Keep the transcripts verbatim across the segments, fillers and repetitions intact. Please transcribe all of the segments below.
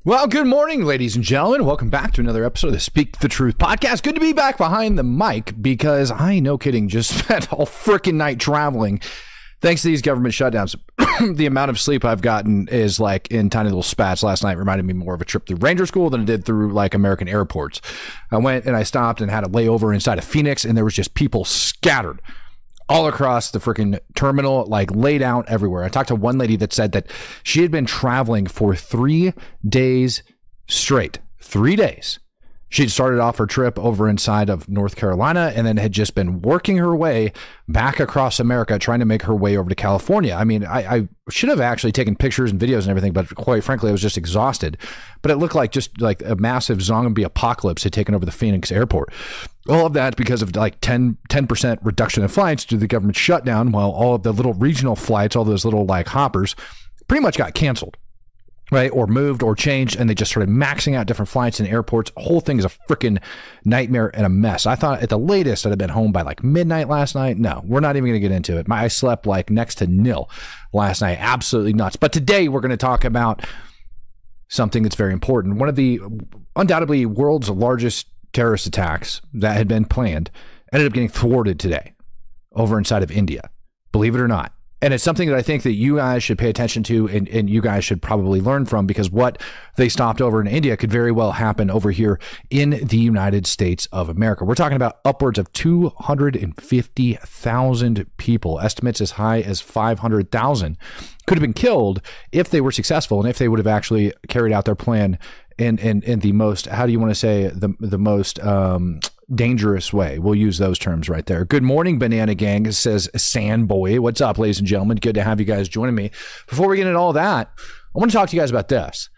Well, good morning, ladies and gentlemen. Welcome back to another episode of the Speak the Truth podcast. Good to be back behind the mic because I, no kidding, just spent all freaking night traveling. Thanks to these government shutdowns, the amount of sleep I've gotten is like in tiny little spats. Last night reminded me more of a trip through Ranger School than it did through like American airports. I went and I stopped and had a layover inside of Phoenix, and there was just people scattered all across the freaking terminal, like laid out everywhere. I talked to one lady that said that she had been traveling for three days straight. Three days. She'd started off her trip over inside of North Carolina and then had just been working her way back across America, trying to make her way over to California. I mean, I, I should have actually taken pictures and videos and everything, but quite frankly, I was just exhausted. But it looked like just like a massive zombie apocalypse had taken over the Phoenix airport. All of that because of like ten percent reduction in flights due to the government shutdown, while all of the little regional flights, all those little like hoppers, pretty much got canceled. Right, or moved or changed, and they just started maxing out different flights in airports. The whole thing is a freaking nightmare and a mess. I thought at the latest I'd have been home by like midnight last night. No, we're not even going to get into it. My, I slept like next to nil last night. Absolutely nuts. But today we're going to talk about something that's very important. One of the undoubtedly world's largest terrorist attacks that had been planned ended up getting thwarted today over inside of India. Believe it or not. And it's something that I think that you guys should pay attention to, and, and you guys should probably learn from, because what they stopped over in India could very well happen over here in the United States of America. We're talking about upwards of two hundred fifty thousand people, estimates as high as five hundred thousand, could have been killed if they were successful and if they would have actually carried out their plan in, in, in the most, how do you want to say, the, the most... Um, dangerous way. We'll use those terms right there. Good morning, Banana Gang, says Sandboy. What's up, ladies and gentlemen? Good to have you guys joining me. Before we get into all that, I want to talk to you guys about this.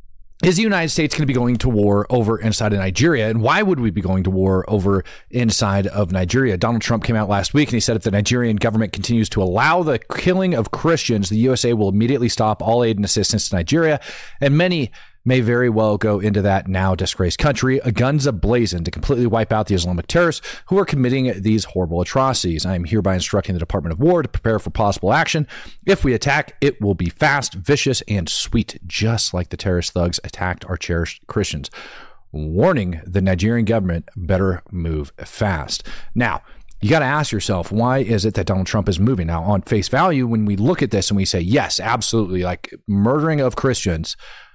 Is the United States going to be going to war over inside of Nigeria? And why would we be going to war over inside of Nigeria? Donald Trump came out last week and he said if the Nigerian government continues to allow the killing of Christians, the U S A will immediately stop all aid and assistance to Nigeria. And many may very well go into that now disgraced country, guns ablazing, to completely wipe out the Islamic terrorists who are committing these horrible atrocities. I am hereby instructing the Department of War to prepare for possible action. If we attack, it will be fast, vicious, and sweet, just like the terrorist thugs attacked our cherished Christians. Warning, the Nigerian government better move fast. Now, you got to ask yourself, why is it that Donald Trump is moving? Now, on face value, when we look at this and we say, yes, absolutely, like murdering of Christians,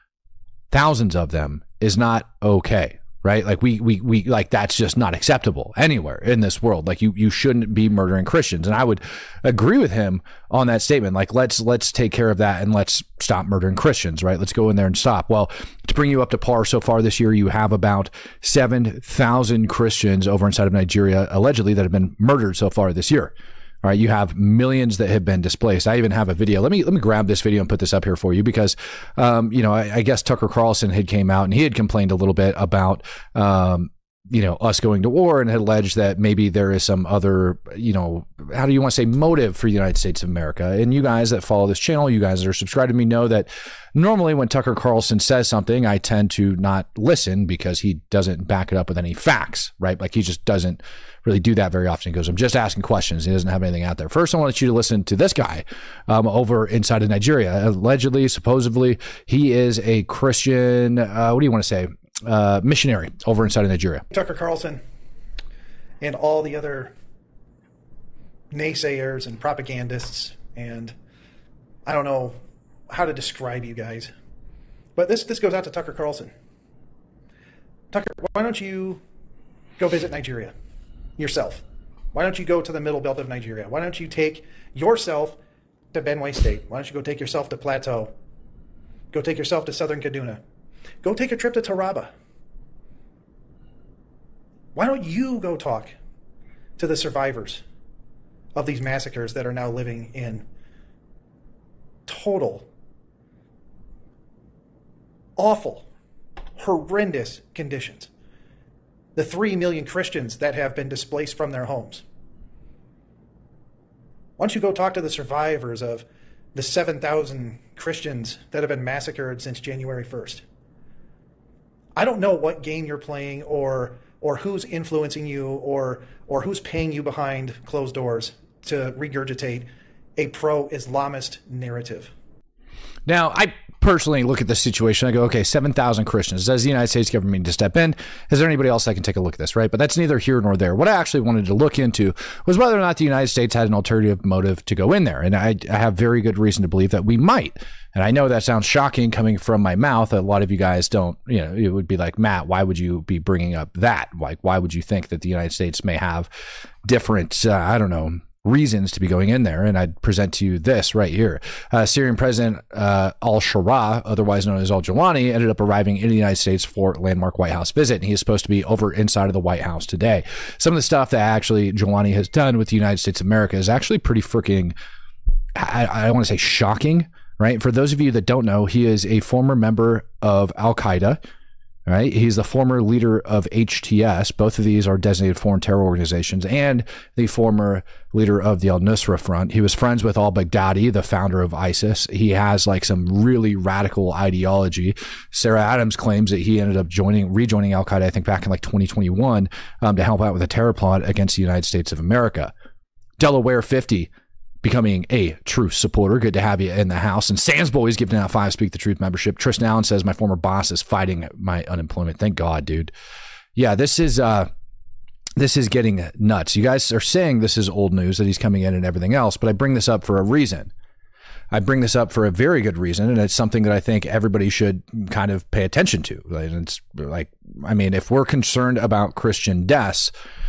thousands of them, is not okay, right? Like we, we, we, like that's just not acceptable anywhere in this world. Like you, you shouldn't be murdering Christians. And I would agree with him on that statement. Like, let's, let's take care of that and let's stop murdering Christians, right? Let's go in there and stop. Well, to bring you up to par, so far this year, you have about seven thousand Christians over inside of Nigeria, allegedly, that have been murdered so far this year. All right, you have millions that have been displaced. I even have a video. Let me let me grab this video and put this up here for you because, um, you know, I, I guess Tucker Carlson had came out and he had complained a little bit about, um, you know, us going to war, and had alleged that maybe there is some other, you know, how do you want to say, motive for the United States of America. And you guys that follow this channel, you guys that are subscribed to me, know that normally when Tucker Carlson says something, I tend to not listen because he doesn't back it up with any facts, right? Like he just doesn't really do that very often. He goes, I'm just asking questions. He doesn't have anything out there. First, I want you to listen to this guy um, over inside of Nigeria. Allegedly, supposedly, he is a Christian, uh, what do you want to say? Uh, missionary over inside of Nigeria. Tucker Carlson and all the other naysayers and propagandists, and I don't know how to describe you guys, but this this goes out to Tucker Carlson. Tucker, why don't you go visit Nigeria yourself? Why don't you go to the middle belt of Nigeria? Why don't you take yourself to Benue State? Why don't you go take yourself to Plateau? Go take yourself to southern Kaduna. Go take a trip to Taraba. Why don't you go talk to the survivors of these massacres that are now living in total, awful, horrendous conditions? The three million Christians that have been displaced from their homes. Why don't you go talk to the survivors of the seven thousand Christians that have been massacred since January first? I don't know what game you're playing, or or who's influencing you, or or who's paying you behind closed doors to regurgitate a pro-Islamist narrative. Now, I personally look at the situation. I go, okay, seven thousand Christians. Does the United States government need to step in? Is there anybody else that can take a look at this, right? But that's neither here nor there. What I actually wanted to look into was whether or not the United States had an alternative motive to go in there. And I, I have very good reason to believe that we might. And I know that sounds shocking coming from my mouth. A lot of you guys don't, you know, it would be like, Matt, why would you be bringing up that? Like, why would you think that the United States may have different, uh, I don't know, reasons to be going in there? And I'd present to you this right here. Uh, Syrian President uh, al-Shara, otherwise known as al-Jawlani, ended up arriving in the United States for a landmark White House visit. And he is supposed to be over inside of the White House today. Some of the stuff that actually Jawlani has done with the United States of America is actually pretty freaking, I, I want to say shocking, right? For those of you that don't know, he is a former member of Al-Qaeda. Right, he's the former leader of H T S. Both of these are designated foreign terror organizations, and the former leader of the Al-Nusra Front. He was friends with al-Baghdadi, the founder of ISIS. He has like some really radical ideology. Sarah Adams claims that he ended up joining, rejoining Al-Qaeda, I think back in like twenty twenty-one, um, to help out with a terror plot against the United States of America. Delaware fifty. Becoming a true supporter. Good to have you in the house. And Sam's Boys giving out five Speak the Truth membership. Tristan Allen says, my former boss is fighting my unemployment. Thank God, dude. Yeah, this is uh, this is getting nuts. You guys are saying this is old news, that he's coming in and everything else, but I bring this up for a reason. I bring this up for a very good reason, and it's something that I think everybody should kind of pay attention to. And it's like, I mean, if we're concerned about Christian deaths,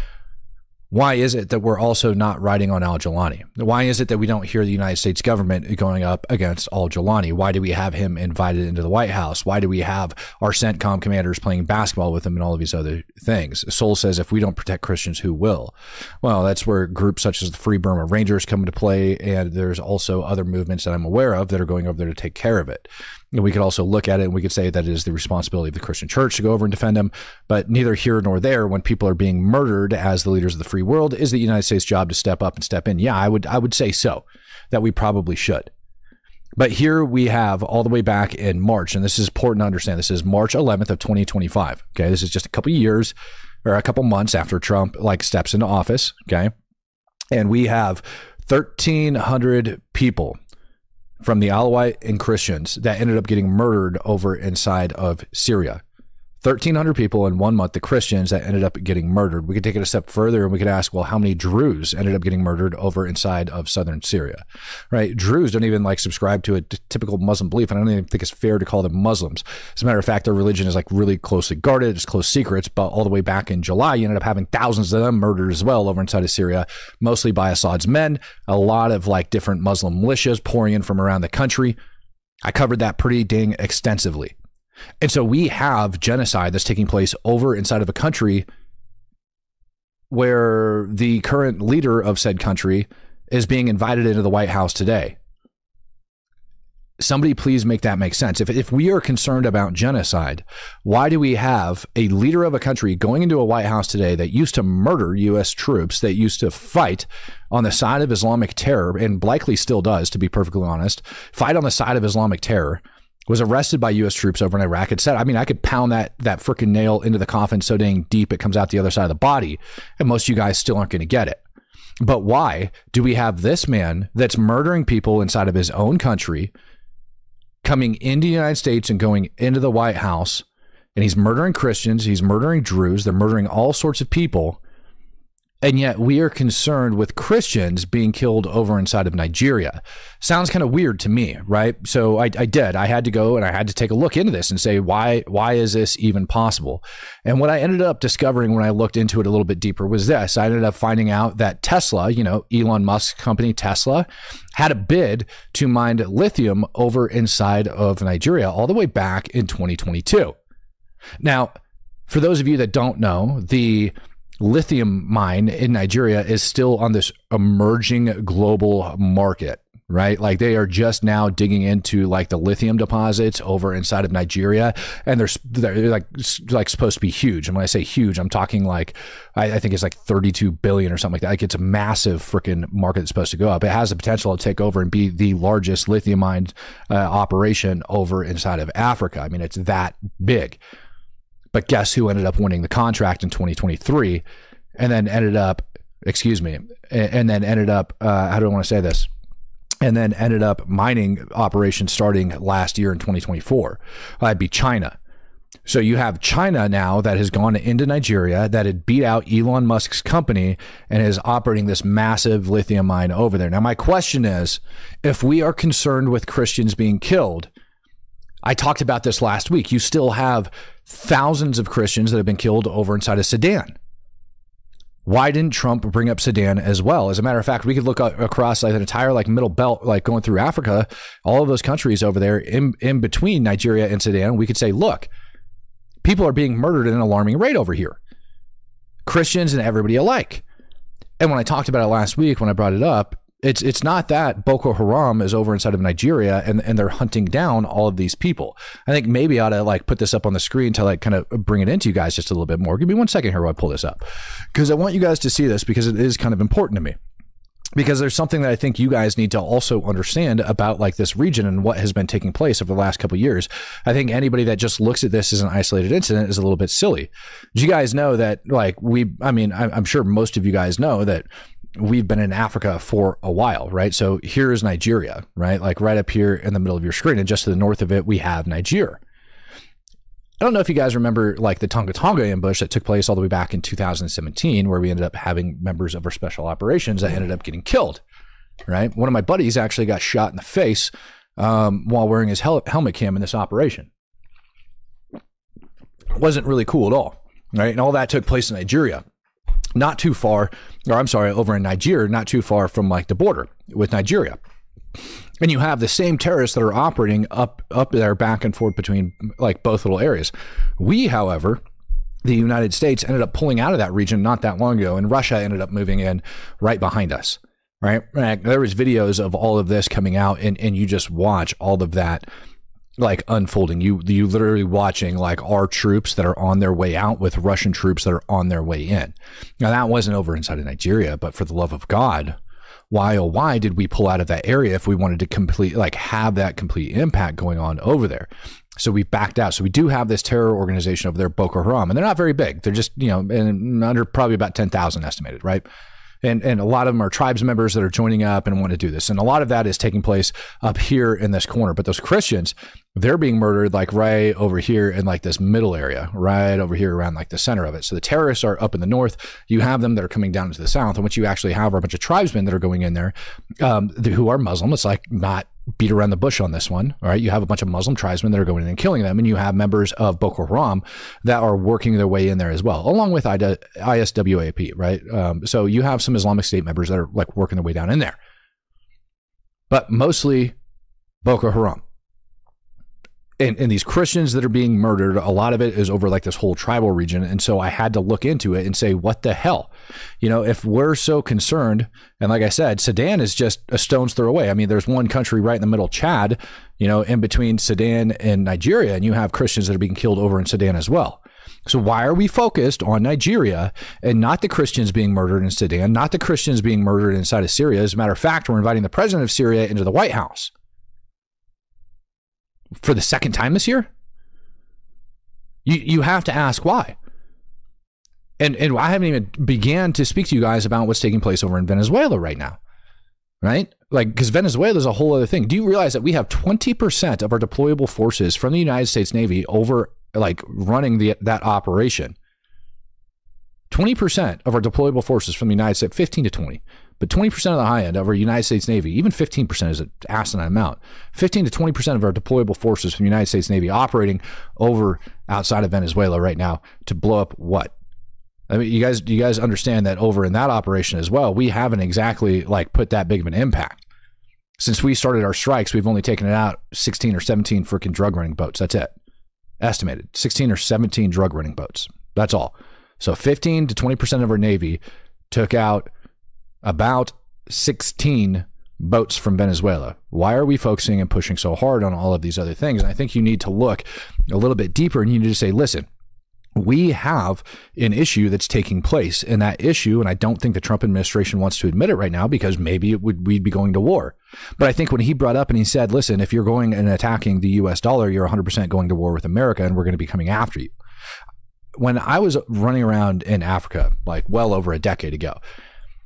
why is it that we're also not riding on al-Jawlani? Why is it that we don't hear the United States government going up against al-Jawlani? Why do we have him invited into the White House? Why do we have our CENTCOM commanders playing basketball with him and all of these other things? Soul says, if we don't protect Christians, who will? Well, that's where groups such as the Free Burma Rangers come into play, and there's also other movements that I'm aware of that are going over there to take care of it. And we could also look at it and we could say that it is the responsibility of the Christian church to go over and defend them. But neither here nor there, when people are being murdered as the leaders of the free world, is the United States job to step up and step in. Yeah, I would I would say so, that we probably should. But here we have all the way back in March, and this is important to understand. This is March eleventh of twenty twenty-five. Okay, this is just a couple of years or a couple months after Trump like steps into office. Okay, and we have thirteen hundred people from the Alawite and Christians that ended up getting murdered over inside of Syria. thirteen hundred people in one month, the Christians that ended up getting murdered. We could take it a step further and we could ask, well, how many Druze ended up getting murdered over inside of southern Syria, right? Druze don't even like subscribe to a t- typical Muslim belief. And I don't even think it's fair to call them Muslims. As a matter of fact, their religion is like really closely guarded. It's close secrets, but all the way back in July, you ended up having thousands of them murdered as well over inside of Syria, mostly by Assad's men. A lot of like different Muslim militias pouring in from around the country. I covered that pretty dang extensively. And so we have genocide that's taking place over inside of a country where the current leader of said country is being invited into the White House today. Somebody please make that make sense. If, if we are concerned about genocide, why do we have a leader of a country going into a White House today that used to murder U S troops, that used to fight on the side of Islamic terror, and likely still does, to be perfectly honest, fight on the side of Islamic terror, was arrested by U S troops over in Iraq? It said, I mean, I could pound that that freaking nail into the coffin so dang deep it comes out the other side of the body, and most of you guys still aren't going to get it. But why do we have this man that's murdering people inside of his own country coming into the United States and going into the White House, and he's murdering Christians, he's murdering Druze, they're murdering all sorts of people, and yet we are concerned with Christians being killed over inside of Nigeria? Sounds kind of weird to me, right? So I, I did. I had to go and I had to take a look into this and say, why, why is this even possible? And what I ended up discovering when I looked into it a little bit deeper was this. I ended up finding out that Tesla, you know, Elon Musk's company, Tesla, had a bid to mine lithium over inside of Nigeria all the way back in twenty twenty-two. Now, for those of you that don't know, the lithium mine in Nigeria is still on this emerging global market, right? Like they are just now digging into like the lithium deposits over inside of Nigeria, and they're, they're like like supposed to be huge. And when I say huge, I'm talking like I, I think it's like thirty-two billion or something like that. Like it's a massive freaking market that's supposed to go up. It has the potential to take over and be the largest lithium mine uh, operation over inside of Africa. I mean, it's that big. But guess who ended up winning the contract in twenty twenty-three, and then ended up, excuse me, and then ended up, uh, how do I want to say this? and then ended up mining operations starting last year in twenty twenty-four. That'd be China. So you have China now that has gone into Nigeria, that had beat out Elon Musk's company and is operating this massive lithium mine over there. Now, my question is, if we are concerned with Christians being killed, I talked about this last week, you still have thousands of Christians that have been killed over inside of Sudan. Why didn't Trump bring up Sudan as well? As a matter of fact, we could look across like an entire like middle belt, like going through Africa, all of those countries over there in, in between Nigeria and Sudan. We could say, look, people are being murdered at an alarming rate over here. Christians and everybody alike. And when I talked about it last week, when I brought it up, it's it's not that Boko Haram is over inside of Nigeria and, and they're hunting down all of these people. I think maybe I ought to like put this up on the screen to like kind of bring it into you guys just a little bit more. Give me one second here while I pull this up, because I want you guys to see this because it is kind of important to me. Because there's something that I think you guys need to also understand about like this region and what has been taking place over the last couple of years. I think anybody that just looks at this as an isolated incident is a little bit silly. Do you guys know that like we, I mean, I'm sure most of you guys know that we've been in Africa for a while, right? So here is Nigeria, right? Like right up here in the middle of your screen, and just to the north of it, we have Niger. I don't know if you guys remember like the Tonga Tonga ambush that took place all the way back in two thousand seventeen, where we ended up having members of our special operations that ended up getting killed, right? One of my buddies actually got shot in the face um, while wearing his hel- helmet cam in this operation. It wasn't really cool at all, right? And all that took place in Nigeria, not too far, or I'm sorry, over in Niger, not too far from like the border with Nigeria. And you have the same terrorists that are operating up up there back and forth between like both little areas. We, however, the United States ended up pulling out of that region not that long ago, and Russia ended up moving in right behind us, right? There was videos of all of this coming out, and, and you just watch all of that like unfolding. You you literally watching like our troops that are on their way out with Russian troops that are on their way in. Now, that wasn't over inside of Nigeria, but for the love of God, why, oh, why did we pull out of that area if we wanted to complete, like have that complete impact going on over there? So we backed out. So we do have this terror organization over there, Boko Haram, and they're not very big. They're just, you know, and under probably about ten thousand estimated, right? And and a lot of them are tribes members that are joining up and want to do this. And a lot of that is taking place up here in this corner. But those Christians, they're being murdered like right over here in like this middle area, right over here around like the center of it. So the terrorists are up in the north. You have them that are coming down into the south. And what you actually have are a bunch of tribesmen that are going in there um, who are Muslim. It's like not beat around the bush on this one. All right. You have a bunch of Muslim tribesmen that are going in and killing them. And you have members of Boko Haram that are working their way in there as well, along with I S W A P, right? Um, so you have some Islamic State members that are like working their way down in there, but mostly Boko Haram. And, and these Christians that are being murdered, a lot of it is over like this whole tribal region. And so I had to look into it and say, what the hell? You know, if we're so concerned, and like I said, Sudan is just a stone's throw away. I mean, there's one country right in the middle, Chad, you know, in between Sudan and Nigeria, and you have Christians that are being killed over in Sudan as well. So why are we focused on Nigeria and not the Christians being murdered in Sudan, not the Christians being murdered inside of Syria? As a matter of fact, we're inviting the president of Syria into the White House for the second time this year. You you have to ask why. And and I haven't even began to speak to you guys about what's taking place over in Venezuela right now, right? Like, because Venezuela is a whole other thing. Do you realize that we have twenty percent of our deployable forces from the United States Navy over, like, running the that operation? twenty percent of our deployable forces from the United States, fifteen to twenty, but twenty percent of the high end of our United States Navy, even fifteen percent is an asinine amount. fifteen to twenty percent of our deployable forces from the United States Navy operating over outside of Venezuela right now to blow up what? I mean, you guys, do you guys understand that over in that operation as well, we haven't exactly like put that big of an impact. Since we started our strikes, we've only taken it out sixteen or seventeen freaking drug running boats. That's it. Estimated sixteen or seventeen drug running boats. That's all. So fifteen to twenty percent of our Navy took out about sixteen boats from Venezuela. Why are we focusing and pushing so hard on all of these other things? And I think you need to look a little bit deeper, and you need to say, listen, we have an issue that's taking place, and that issue, and I don't think the Trump administration wants to admit it right now because maybe it would we'd be going to war. But I think when he brought up and he said, listen, if you're going and attacking the U S dollar, you're one hundred percent going to war with America, and we're going to be coming after you. When I was running around in Africa, like well over a decade ago,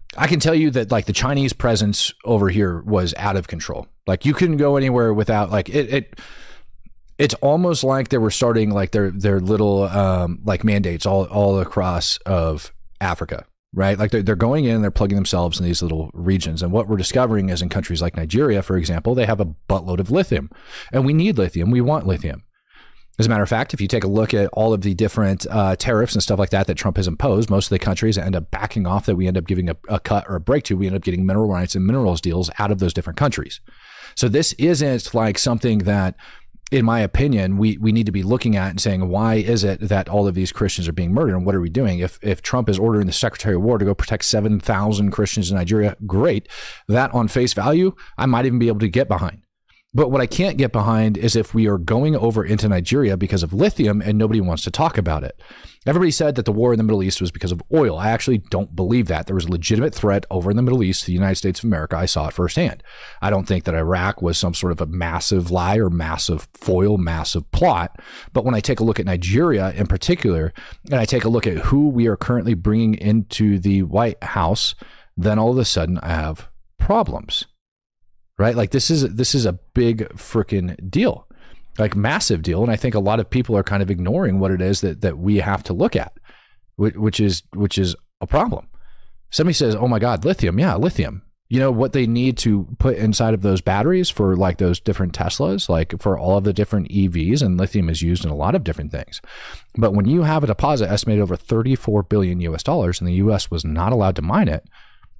I can tell you that like the Chinese presence over here was out of control. Like you couldn't go anywhere without like it. it it's almost like they were starting like their their little um, like mandates all all across of Africa, right? Like they're, they're going in and they're plugging themselves in these little regions. And what we're discovering is in countries like Nigeria, for example, they have a buttload of lithium, and we need lithium. We want lithium. As a matter of fact, if you take a look at all of the different uh, tariffs and stuff like that that Trump has imposed, most of the countries that end up backing off that we end up giving a, a cut or a break to, we end up getting mineral rights and minerals deals out of those different countries. So this isn't like something that, in my opinion, we we need to be looking at and saying, why is it that all of these Christians are being murdered and what are we doing? If if Trump is ordering the Secretary of War to go protect seven thousand Christians in Nigeria, great. That on face value, I might even be able to get behind. But what I can't get behind is if we are going over into Nigeria because of lithium and nobody wants to talk about it. Everybody said that the war in the Middle East was because of oil. I actually don't believe that. There was a legitimate threat over in the Middle East to the United States of America. I saw it firsthand. I don't think that Iraq was some sort of a massive lie or massive foil, massive plot. But when I take a look at Nigeria in particular, and I take a look at who we are currently bringing into the White House, then all of a sudden I have problems. Right? Like this is this is a big freaking deal, like massive deal. And I think a lot of people are kind of ignoring what it is that that we have to look at, which is which is a problem. Somebody says, oh my God, lithium. Yeah, lithium. You know what they need to put inside of those batteries for like those different Teslas, like for all of the different E Vs, and lithium is used in a lot of different things. But when you have a deposit estimated over thirty-four billion U S dollars and the U S was not allowed to mine it,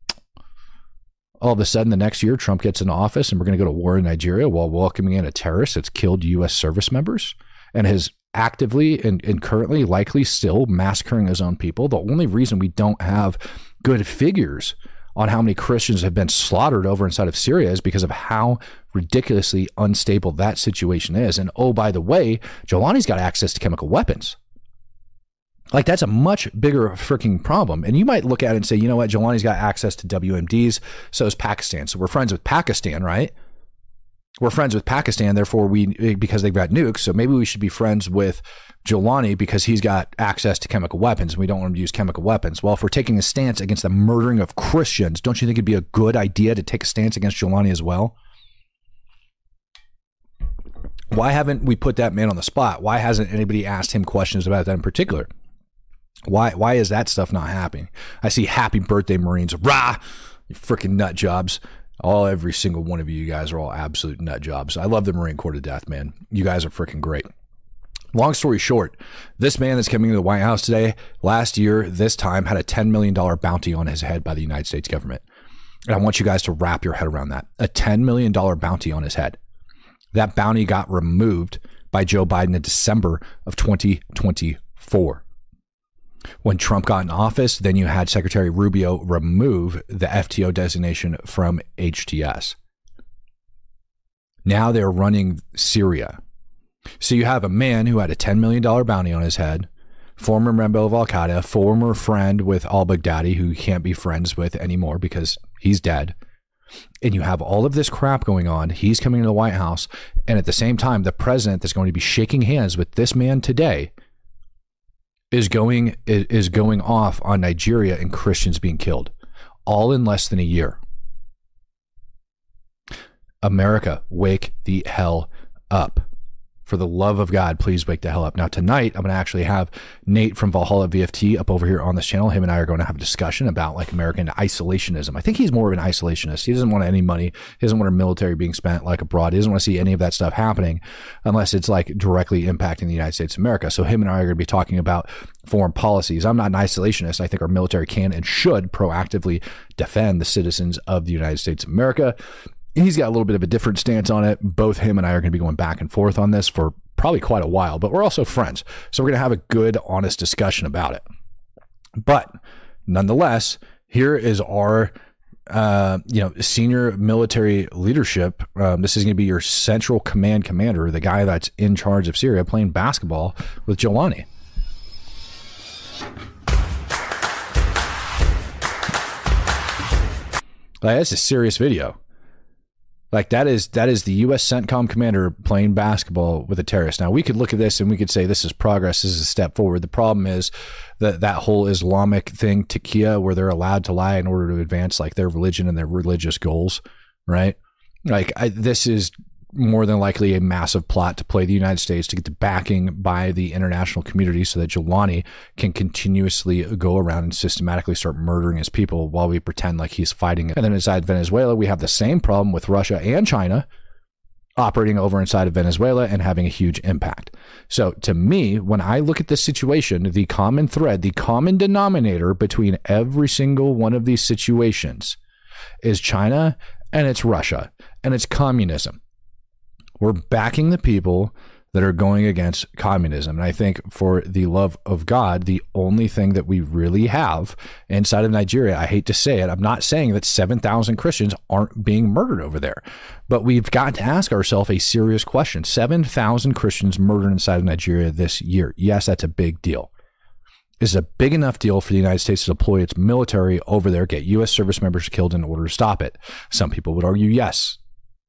all of a sudden, the next year, Trump gets into office and we're going to go to war in Nigeria while welcoming in a terrorist that's killed U S service members and has actively and, and currently likely still massacring his own people. The only reason we don't have good figures on how many Christians have been slaughtered over inside of Syria is because of how ridiculously unstable that situation is. And oh, by the way, Jolani's got access to chemical weapons. Like, that's a much bigger freaking problem. And you might look at it and say, you know what, Jelani's got access to W M Ds, so is Pakistan. So we're friends with Pakistan, right? We're friends with Pakistan, therefore we, because they've got nukes, so maybe we should be friends with Jelani because he's got access to chemical weapons and we don't want him to use chemical weapons. Well, if we're taking a stance against the murdering of Christians, don't you think it'd be a good idea to take a stance against Jelani as well? Why haven't we put that man on the spot? Why hasn't anybody asked him questions about that in particular? Why why is that stuff not happening? I see happy birthday Marines. Rah! You freaking nut jobs. All every single one of you, you guys are all absolute nut jobs. I love the Marine Corps to death, man. You guys are freaking great. Long story short, this man that's coming to the White House today, last year, this time, had a ten million dollars bounty on his head by the United States government. And I want you guys to wrap your head around that. A ten million dollars bounty on his head. That bounty got removed by Joe Biden in December of twenty twenty-four. When Trump got in office, then you had Secretary Rubio remove the F T O designation from H T S. Now they're running Syria. So you have a man who had a ten million dollars bounty on his head, former member of Al-Qaeda, former friend with al-Baghdadi, who you can't be friends with anymore because he's dead. And you have all of this crap going on. He's coming to the White House. And at the same time, the president that's going to be shaking hands with this man today is going is going off on Nigeria and Christians being killed, all in less than a year. America, wake the hell up. For the love of God, please wake the hell up. Now, tonight, I'm going to actually have Nate from Valhalla V F T up over here on this channel. Him and I are going to have a discussion about like American isolationism. I think he's more of an isolationist. He doesn't want any money. He doesn't want our military being spent like abroad. He doesn't want to see any of that stuff happening unless it's like directly impacting the United States of America. So him and I are going to be talking about foreign policies. I'm not an isolationist. I think our military can and should proactively defend the citizens of the United States of America. He's got a little bit of a different stance on it. Both him and I are going to be going back and forth on this for probably quite a while, but we're also friends. So we're going to have a good, honest discussion about it. But nonetheless, here is our, uh, you know, senior military leadership. Um, this is going to be your central command commander, the guy that's in charge of Syria, playing basketball with Jelani. Like, that's a serious video. Like that is that is the U S CENTCOM commander playing basketball with a terrorist. Now we could look at this and we could say this is progress, this is a step forward. The problem is that that whole Islamic thing, taqiyya, where they're allowed to lie in order to advance like their religion and their religious goals, right? Like I, this is more than likely a massive plot to play the United States to get the backing by the international community so that Jelani can continuously go around and systematically start murdering his people while we pretend like he's fighting it. And then inside Venezuela, we have the same problem with Russia and China operating over inside of Venezuela and having a huge impact. So to me, when I look at this situation, the common thread, the common denominator between every single one of these situations is China and it's Russia and it's communism. We're backing the people that are going against communism. And I think for the love of God, the only thing that we really have inside of Nigeria, I hate to say it, I'm not saying that seven thousand Christians aren't being murdered over there, but we've got to ask ourselves a serious question. seven thousand Christians murdered inside of Nigeria this year. Yes, that's a big deal. Is a big enough deal for the United States to deploy its military over there, get U S service members killed in order to stop it? Some people would argue yes.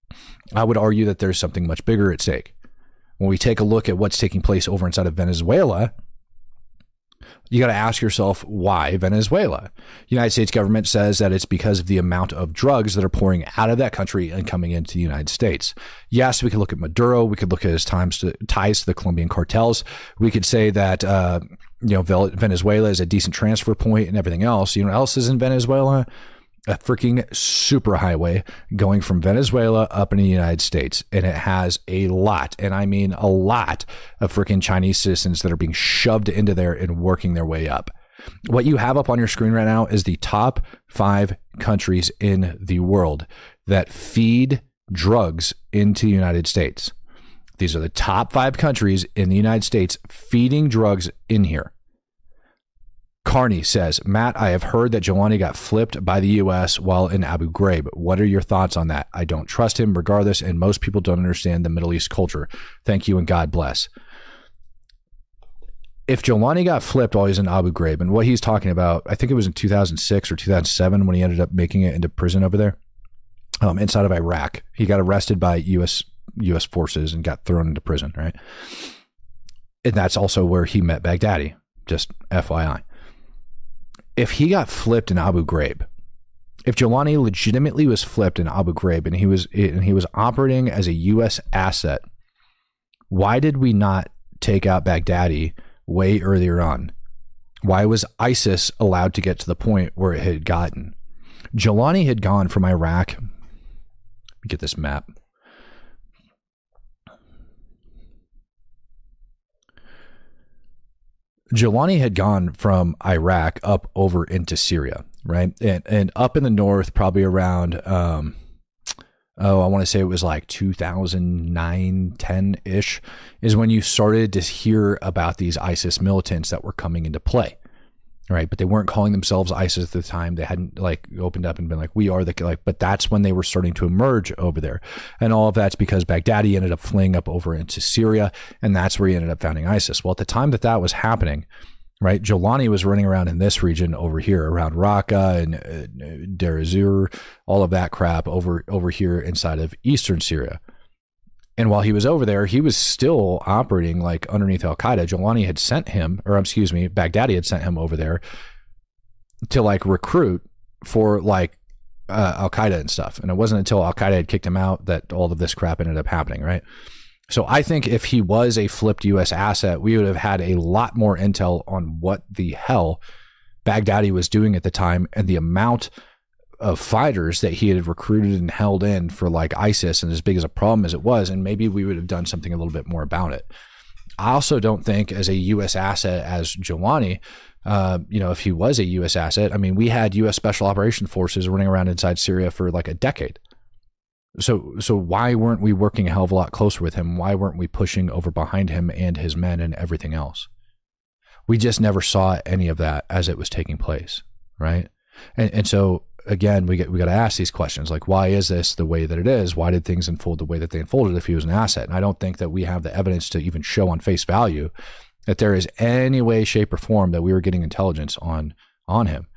I would argue that there's something much bigger at stake. When we take a look at what's taking place over inside of Venezuela, you got to ask yourself, why Venezuela? The United States government says that it's because of the amount of drugs that are pouring out of that country and coming into the United States. Yes, we could look at Maduro. We could look at his ties to, ties to the Colombian cartels. We could say that uh, you know Venezuela is a decent transfer point and everything else. You know what else is in Venezuela? A freaking superhighway going from Venezuela up into the United States. And it has a lot, and I mean a lot, of freaking Chinese citizens that are being shoved into there and working their way up. What you have up on your screen right now is the top five countries in the world that feed drugs into the United States. These are the top five countries in the United States feeding drugs in here. Carney says, Matt, I have heard that Jelani got flipped by the U S while in Abu Ghraib. What are your thoughts on that? I don't trust him regardless, and most people don't understand the Middle East culture. Thank you and God bless. If Jelani got flipped while he's in Abu Ghraib, and what he's talking about, I think it was in two thousand six or two thousand seven when he ended up making it into prison over there, um, inside of Iraq. He got arrested by U S U S forces and got thrown into prison, right? And that's also where he met Baghdadi, just F Y I. If he got flipped in Abu Ghraib, if Jelani legitimately was flipped in Abu Ghraib and he was and he was operating as a U S asset, why did we not take out Baghdadi way earlier on? Why was ISIS allowed to get to the point where it had gotten? Jelani had gone from Iraq. Let me get this map. Jelani had gone from Iraq up over into Syria, right? And and up in the north, probably around, um, oh, I want to say it was like two thousand nine, ten-ish, is when you started to hear about these ISIS militants that were coming into play, right? But they weren't calling themselves ISIS at the time. They hadn't like opened up and been like, we are the, like, but that's when they were starting to emerge over there. And all of that's because Baghdadi ended up fleeing up over into Syria, and that's where he ended up founding ISIS. Well, at the time that that was happening, right, Jelani was running around in this region over here around Raqqa and uh, Deir ez-Zor, all of that crap over, over here inside of eastern Syria. And while he was over there, he was still operating like underneath Al-Qaeda. Jelani had sent him, or excuse me, Baghdadi had sent him over there to like recruit for like uh, Al-Qaeda and stuff. And it wasn't until Al-Qaeda had kicked him out that all of this crap ended up happening, right? So I think if he was a flipped U S asset, we would have had a lot more intel on what the hell Baghdadi was doing at the time and the amount of fighters that he had recruited and held in for like ISIS, and as big as a problem as it was, and maybe we would have done something a little bit more about it. I also don't think as a U S asset as Jelani, uh, you know, if he was a U S asset, I mean, we had U S Special Operations Forces running around inside Syria for like a decade. So, so why weren't we working a hell of a lot closer with him? Why weren't we pushing over behind him and his men and everything else? We just never saw any of that as it was taking place, right? And and so again, we get we got to ask these questions like, why is this the way that it is? Why did things unfold the way that they unfolded if he was an asset? And I don't think that we have the evidence to even show on face value that there is any way, shape, or form that we were getting intelligence on on him.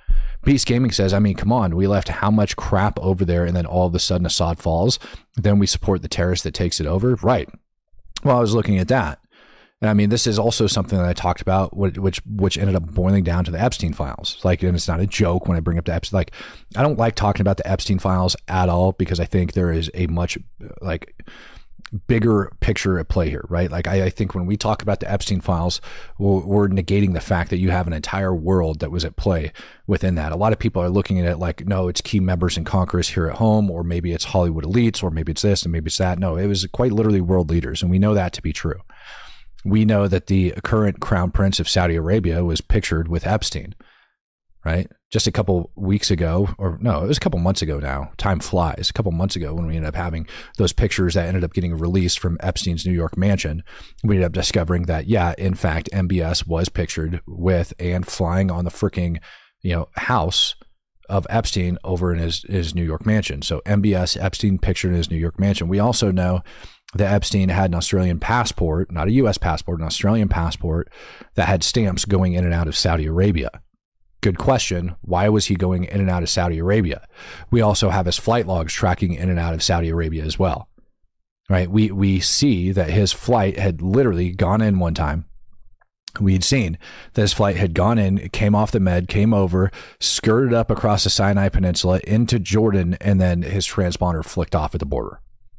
Beast Gaming says, I mean, come on, we left how much crap over there, and then all of a sudden Assad falls. Then we support the terrorist that takes it over. Right. Well, I was looking at that. And I mean, this is also something that I talked about, which which ended up boiling down to the Epstein files. Like, and it's not a joke when I bring up the Epstein. Like, I don't like talking about the Epstein files at all, because I think there is a much like bigger picture at play here, right? Like, I, I think when we talk about the Epstein files, we're, we're negating the fact that you have an entire world that was at play within that. A lot of people are looking at it like, no, it's key members in Congress here at home, or maybe it's Hollywood elites, or maybe it's this and maybe it's that. No, it was quite literally world leaders, and we know that to be true. We know that the current crown prince of Saudi Arabia was pictured with Epstein, right? Just a couple weeks ago, or no, it was a couple months ago now. Time flies. A couple months ago when we ended up having those pictures that ended up getting released from Epstein's New York mansion, we ended up discovering that, yeah, in fact, M B S was pictured with and flying on the freaking, you know, house of Epstein over in his, his New York mansion. So M B S, Epstein pictured in his New York mansion. We also know that Epstein had an Australian passport, not a U S passport, an Australian passport that had stamps going in and out of Saudi Arabia. Good question. Why was he going in and out of Saudi Arabia? We also have his flight logs tracking in and out of Saudi Arabia as well, right? We, we see that his flight had literally gone in one time. We'd seen that his flight had gone in, came off the Med, came over, skirted up across the Sinai Peninsula into Jordan, and then his transponder flicked off at the border.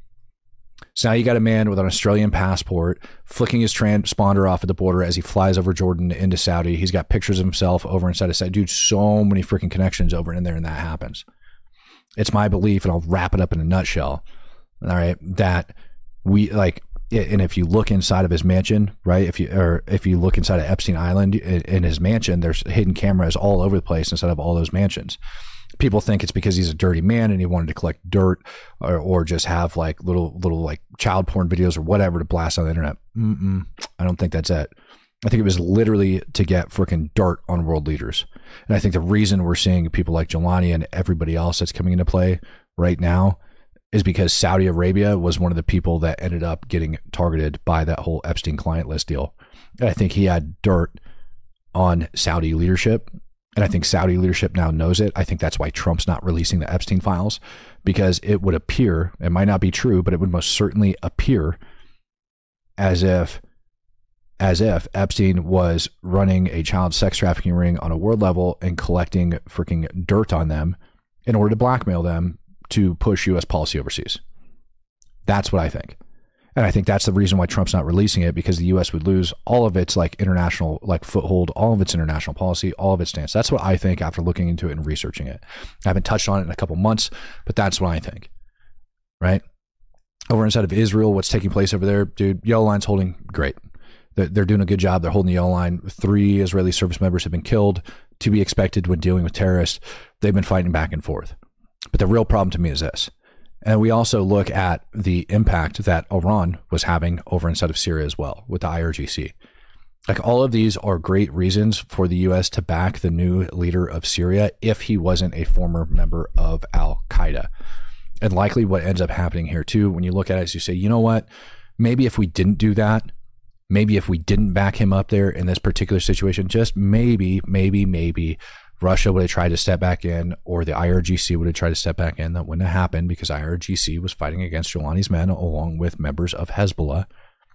So now you got a man with an Australian passport flicking his transponder off at the border as he flies over Jordan into Saudi. He's got pictures of himself over inside of Saudi. Dude, so many freaking connections over in there, and that happens. It's my belief, and I'll wrap it up in a nutshell, all right, that we, like, and if you look inside of his mansion, right, if you or if you look inside of Epstein Island in his mansion, there's hidden cameras all over the place inside of all those mansions. People think it's because he's a dirty man and he wanted to collect dirt, or, or just have like little, little like child porn videos or whatever to blast on the internet. Mm-mm, I don't think that's it. I think it was literally to get freaking dirt on world leaders. And I think the reason we're seeing people like Jelani and everybody else that's coming into play right now is because Saudi Arabia was one of the people that ended up getting targeted by that whole Epstein client list deal. And I think he had dirt on Saudi leadership. And I think Saudi leadership now knows it. I think that's why Trump's not releasing the Epstein files, because it would appear, it might not be true, but it would most certainly appear as if, as if Epstein was running a child sex trafficking ring on a world level and collecting freaking dirt on them in order to blackmail them to push U S policy overseas. That's what I think. And I think that's the reason why Trump's not releasing it, because the U S would lose all of its like international like foothold, all of its international policy, all of its stance. That's what I think after looking into it and researching it. I haven't touched on it in a couple months, but that's what I think. Right? Over inside of Israel, what's taking place over there, dude, Yellow Line's holding great. They're, they're doing a good job. They're holding the Yellow Line. Three Israeli service members have been killed, to be expected when dealing with terrorists. They've been fighting back and forth. But the real problem to me is this. And we also look at the impact that Iran was having over inside of Syria as well with the I R G C. Like, all of these are great reasons for the U S to back the new leader of Syria if he wasn't a former member of Al-Qaeda. And likely what ends up happening here too, when you look at it, is you say, you know what, maybe if we didn't do that, maybe if we didn't back him up there in this particular situation, just maybe, maybe, maybe Russia would have tried to step back in, or the I R G C would have tried to step back in. That wouldn't have happened, because I R G C was fighting against Jelani's men along with members of Hezbollah.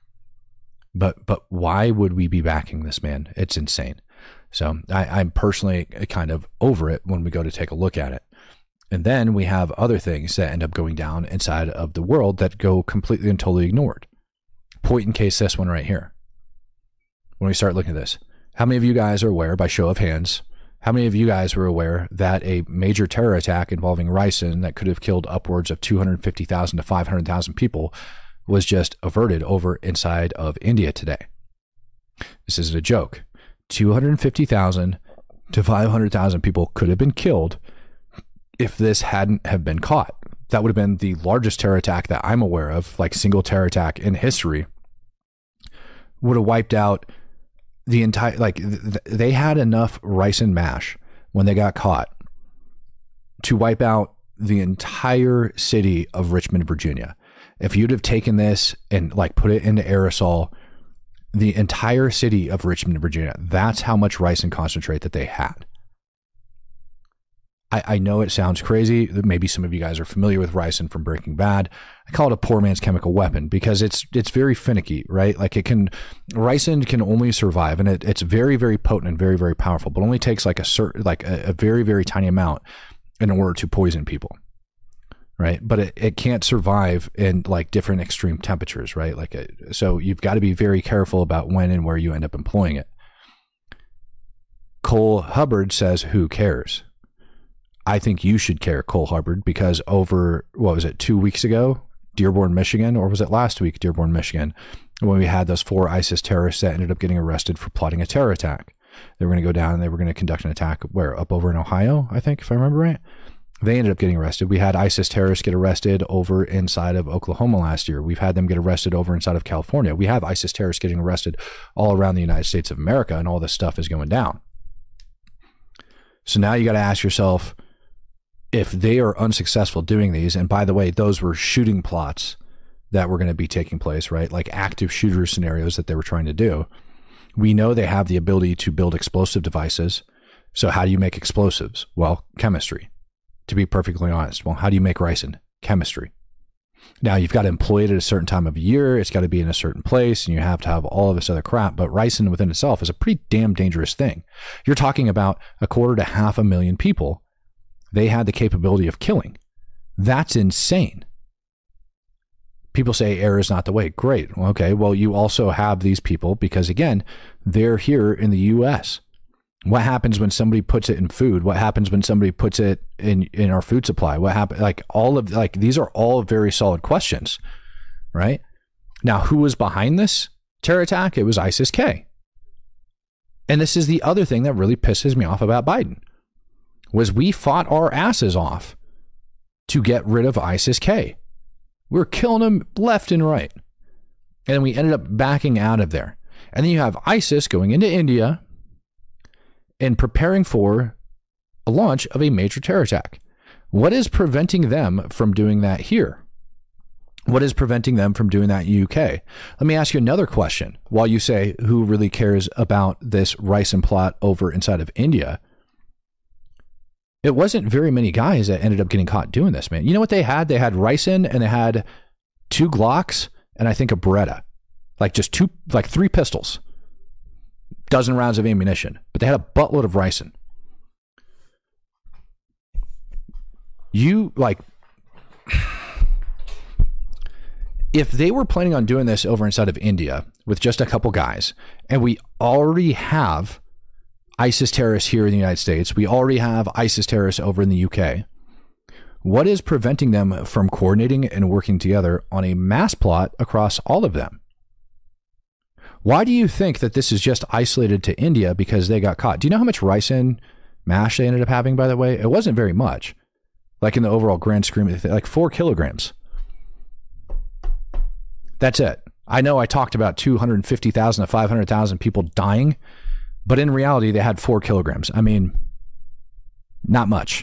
But but why would we be backing this man? It's insane. So I, I'm personally kind of over it when we go to take a look at it. And then we have other things that end up going down inside of the world that go completely and totally ignored. Point in case this one right here. When we start looking at this, how many of you guys are aware, by show of hands, how many of you guys were aware that a major terror attack involving ricin that could have killed upwards of two hundred fifty thousand to five hundred thousand people was just averted over inside of India today? This isn't a joke. two hundred fifty thousand to five hundred thousand people could have been killed if this hadn't have been caught. That would have been the largest terror attack that I'm aware of, like single terror attack in history. Would have wiped out the entire, like th- they had enough rice and mash when they got caught to wipe out the entire city of Richmond, Virginia. If you'd have taken this and like put it into aerosol, the entire city of Richmond, Virginia, that's how much rice and concentrate that they had. I, I know it sounds crazy. Maybe some of you guys are familiar with ricin from Breaking Bad. I call it a poor man's chemical weapon because it's it's very finicky, right? Like it can, ricin can only survive, and it, it's very, very potent and very, very powerful, but only takes like a certain, like a, a very, very tiny amount in order to poison people, right? But it, it can't survive in like different extreme temperatures, right? Like a, so you've got to be very careful about when and where you end up employing it. Cole Hubbard says, "Who cares?" I think you should care, Cole Hubbard, because over, what was it, two weeks ago, Dearborn, Michigan, or was it last week, Dearborn, Michigan, when we had those four ISIS terrorists that ended up getting arrested for plotting a terror attack. They were going to go down and they were going to conduct an attack, where, up over in Ohio, I think, if I remember right. They ended up getting arrested. We had ISIS terrorists get arrested over inside of Oklahoma last year. We've had them get arrested over inside of California. We have ISIS terrorists getting arrested all around the United States of America, and all this stuff is going down. So now you got to ask yourself, if they are unsuccessful doing these, and by the way, those were shooting plots that were going to be taking place, right? Like active shooter scenarios that they were trying to do. We know they have the ability to build explosive devices. So how do you make explosives? Well, chemistry, to be perfectly honest. Well, how do you make ricin? Chemistry. Now you've got to employ it at a certain time of year. It's got to be in a certain place, and you have to have all of this other crap. But ricin within itself is a pretty damn dangerous thing. You're talking about a quarter to half a million people they had the capability of killing. That's insane. People say air is not the way. Great. Okay. Well, you also have these people because, again, they're here in the U S. What happens when somebody puts it in food? What happens when somebody puts it in, in our food supply? What happens? Like all of, like, these are all very solid questions, right? Now, who was behind this terror attack? It was ISIS-K. And this is the other thing that really pisses me off about Biden. Was we fought our asses off to get rid of ISIS-K. We were killing them left and right. And then we ended up backing out of there. And then you have ISIS going into India and preparing for a launch of a major terror attack. What is preventing them from doing that here? What is preventing them from doing that in the U K? Let me ask you another question. While you say, who really cares about this ricin plot over inside of India? It wasn't very many guys that ended up getting caught doing this, man. You know what they had? They had ricin and they had two Glocks and I think a Beretta. Like just two, like three pistols. Dozen rounds of ammunition. But they had a buttload of ricin. You, like... If they were planning on doing this over inside of India with just a couple guys, and we already have ISIS terrorists here in the United States, we already have ISIS terrorists over in the U K, what is preventing them from coordinating and working together on a mass plot across all of them? Why do you think that this is just isolated to India because they got caught? Do you know how much ricin mash they ended up having, by the way? It wasn't very much. Like in the overall grand scheme, like four kilograms. That's it. I know I talked about two hundred fifty thousand to five hundred thousand people dying, but in reality, they had four kilograms. I mean, not much.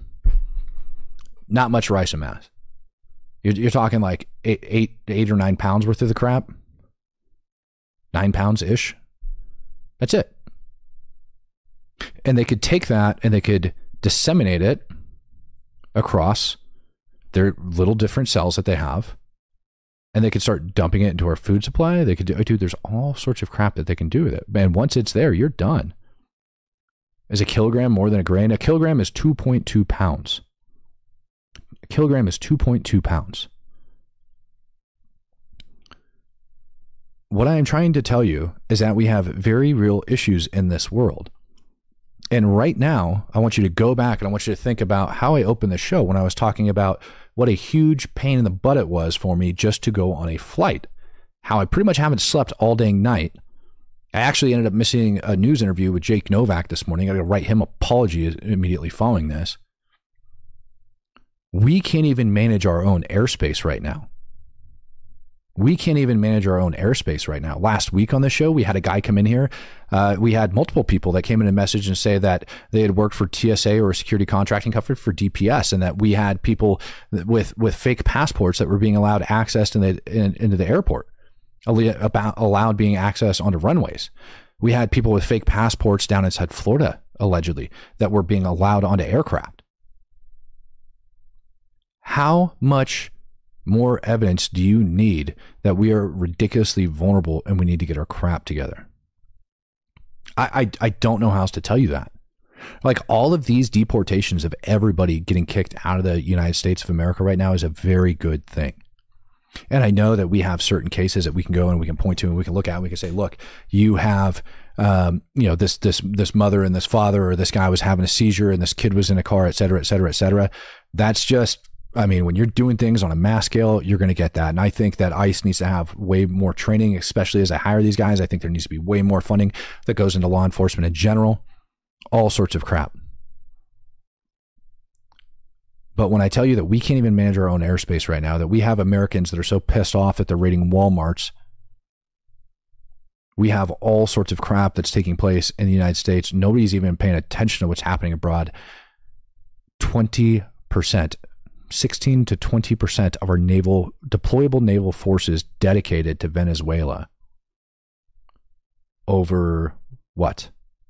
Not much ricin mass. You're, you're talking like eight, eight, eight or nine pounds worth of the crap. Nine pounds-ish. That's it. And they could take that and they could disseminate it across their little different cells that they have. And they could start dumping it into our food supply. They could do, dude, there's all sorts of crap that they can do with it. And once it's there, you're done. Is a kilogram more than a grain? A kilogram is two point two pounds. A kilogram is two point two pounds. What I am trying to tell you is that we have very real issues in this world. And right now, I want you to go back and I want you to think about how I opened the show when I was talking about what a huge pain in the butt it was for me just to go on a flight. How I pretty much haven't slept all dang night. I actually ended up missing a news interview with Jake Novak this morning. I got to write him an apology immediately following this. We can't even manage our own airspace right now. We can't even manage our own airspace right now. Last week on the show, we had a guy come in here. Uh, we had multiple people that came in and message and say that they had worked for T S A or a security contracting company for D P S, and that we had people with with fake passports that were being allowed access in the, in, into the airport, about allowed being accessed onto runways. We had people with fake passports down inside Florida, allegedly, that were being allowed onto aircraft. How much more evidence do you need that we are ridiculously vulnerable and we need to get our crap together? I, I, I don't know how else to tell you that. Like, all of these deportations of everybody getting kicked out of the United States of America right now is a very good thing. And I know that we have certain cases that we can go and we can point to and we can look at and we can say, look, you have, um, you know, this, this, this mother and this father, or this guy was having a seizure and this kid was in a car, et cetera, et cetera, et cetera. That's just, I mean, when you're doing things on a mass scale, you're going to get that. And I think that ICE needs to have way more training, especially as I hire these guys. I think there needs to be way more funding that goes into law enforcement in general, all sorts of crap. But when I tell you that we can't even manage our own airspace right now, that we have Americans that are so pissed off that they're raiding Walmarts, we have all sorts of crap that's taking place in the United States. Nobody's even paying attention to what's happening abroad. twenty percent, sixteen to twenty percent of our naval, deployable naval forces dedicated to Venezuela. Over what?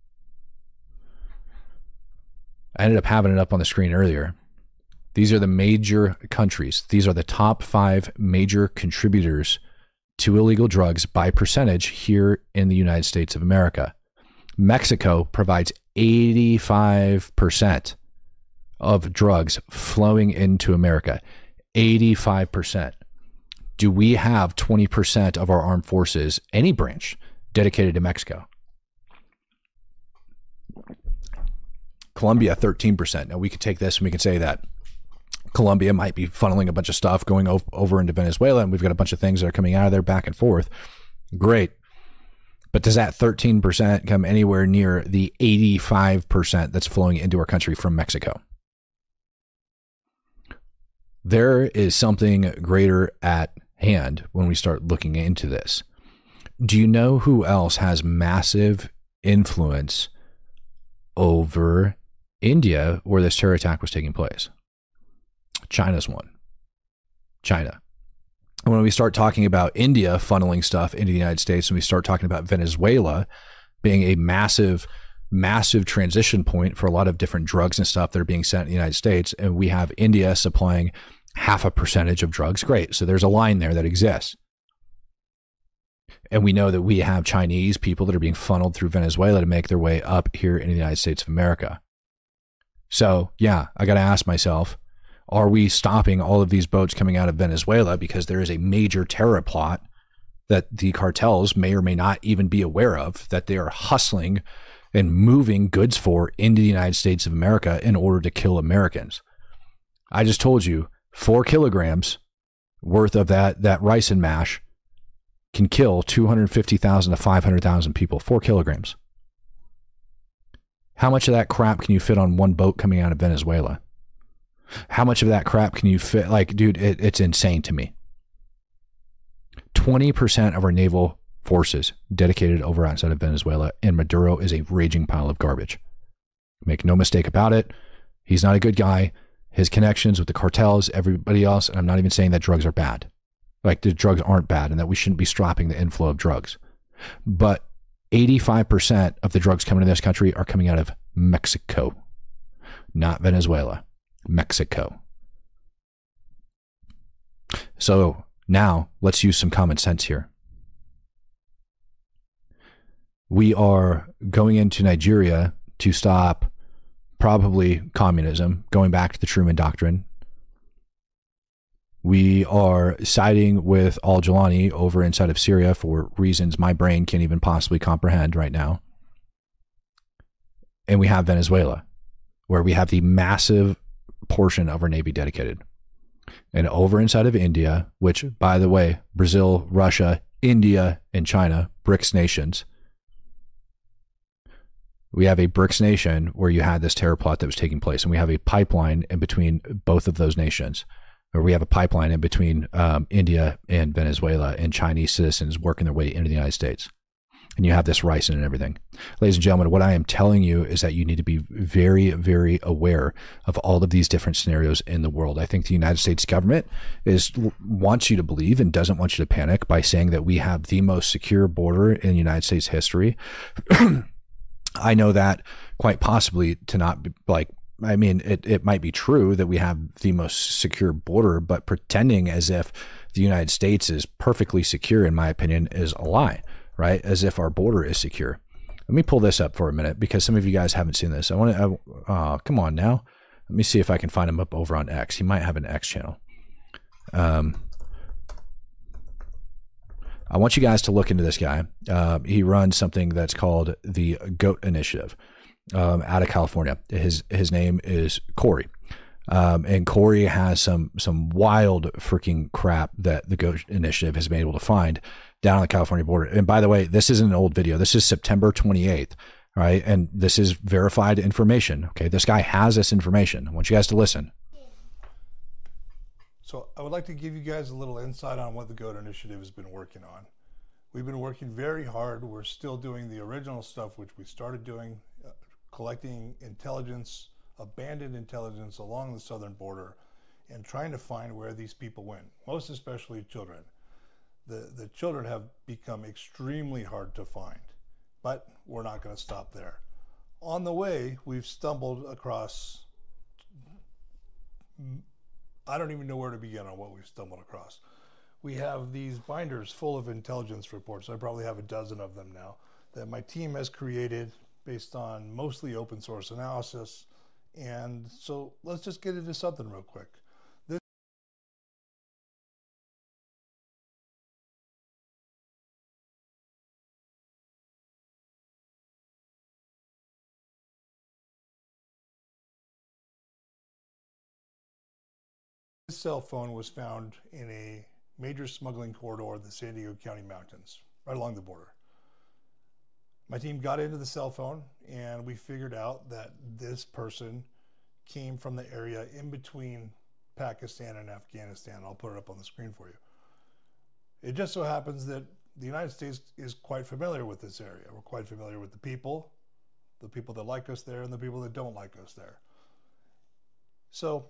I ended up having it up on the screen earlier. These are the major countries. These are the top five major contributors to illegal drugs by percentage here in the United States of America. Mexico provides eighty-five percent of drugs flowing into America. eighty-five percent. Do we have twenty percent of our armed forces, any branch, dedicated to Mexico? Colombia, thirteen percent. Now, we could take this and we could say that Colombia might be funneling a bunch of stuff going over into Venezuela, and we've got a bunch of things that are coming out of there back and forth. Great. But does that thirteen percent come anywhere near the eighty-five percent that's flowing into our country from Mexico? There is something greater at hand when we start looking into this. Do you know who else has massive influence over India where this terror attack was taking place? China's one. China. And when we start talking about India funneling stuff into the United States, and we start talking about Venezuela being a massive, massive transition point for a lot of different drugs and stuff that are being sent in the United States, and we have India supplying half a percentage of drugs, great. So there's a line there that exists. And we know that we have Chinese people that are being funneled through Venezuela to make their way up here in the United States of America. So, yeah, I got to ask myself, are we stopping all of these boats coming out of Venezuela because there is a major terror plot that the cartels may or may not even be aware of, that they are hustling and moving goods for into the United States of America in order to kill Americans? I just told you, four kilograms worth of that, that rice and mash can kill two hundred fifty thousand to five hundred thousand people. Four kilograms. How much of that crap can you fit on one boat coming out of Venezuela? How much of that crap can you fit? Like, dude, it, it's insane to me. twenty percent of our naval forces dedicated over outside of Venezuela, and Maduro is a raging pile of garbage. Make no mistake about it. He's not a good guy. His connections with the cartels, everybody else, and I'm not even saying that drugs are bad. Like, the drugs aren't bad and that we shouldn't be stopping the inflow of drugs. But eighty-five percent of the drugs coming to this country are coming out of Mexico, not Venezuela. Mexico. So now let's use some common sense here. We are going into Nigeria to stop probably communism, going back to the Truman Doctrine. We are siding with al-Jawlani over inside of Syria for reasons my brain can't even possibly comprehend right now. And we have Venezuela, where we have the massive portion of our Navy dedicated. And over inside of India, which, by the way, Brazil, Russia, India, and China, BRICS nations, we have a BRICS nation where you had this terror plot that was taking place. And we have a pipeline in between both of those nations, or we have a pipeline in between um, India and Venezuela, and Chinese citizens working their way into the United States. And you have this rice and everything. Ladies and gentlemen, what I am telling you is that you need to be very, very aware of all of these different scenarios in the world. I think the United States government is wants you to believe and doesn't want you to panic by saying that we have the most secure border in United States history. I know that quite possibly to not be, like I mean, it, it might be true that we have the most secure border, but pretending as if the United States is perfectly secure, in my opinion, is a lie, right? As if our border is secure. Let me pull this up for a minute because some of you guys haven't seen this. I want to, uh, come on now. Let me see if I can find him up over on X. He might have an X channel. Um, I want you guys to look into this guy. Uh, he runs something that's called the GOAT Initiative um, out of California. His his name is Corey. Um, and Corey has some some wild freaking crap that the GOAT Initiative has been able to find down on the California border. And by the way, this isn't an old video. This is September twenty-eighth, right? And this is verified information. Okay, this guy has this information. I want you guys to listen. So I would like to give you guys a little insight on what the GOAT Initiative has been working on. We've been working very hard. We're still doing the original stuff, which we started doing, uh, collecting intelligence, abandoned intelligence along the southern border, and trying to find where these people went, most especially children. The, the children have become extremely hard to find, but we're not going to stop there. On the way, we've stumbled across, I don't even know where to begin on what we've stumbled across. We have these binders full of intelligence reports. I probably have a dozen of them now that my team has created based on mostly open source analysis. And so let's just get into something real quick. This This cell phone was found in a major smuggling corridor of the San Diego County Mountains, right along the border. My team got into the cell phone and we figured out that this person came from the area in between Pakistan and Afghanistan. I'll put it up on the screen for you. It just so happens that the United States is quite familiar with this area. We're quite familiar with the people, the people that like us there and the people that don't like us there. So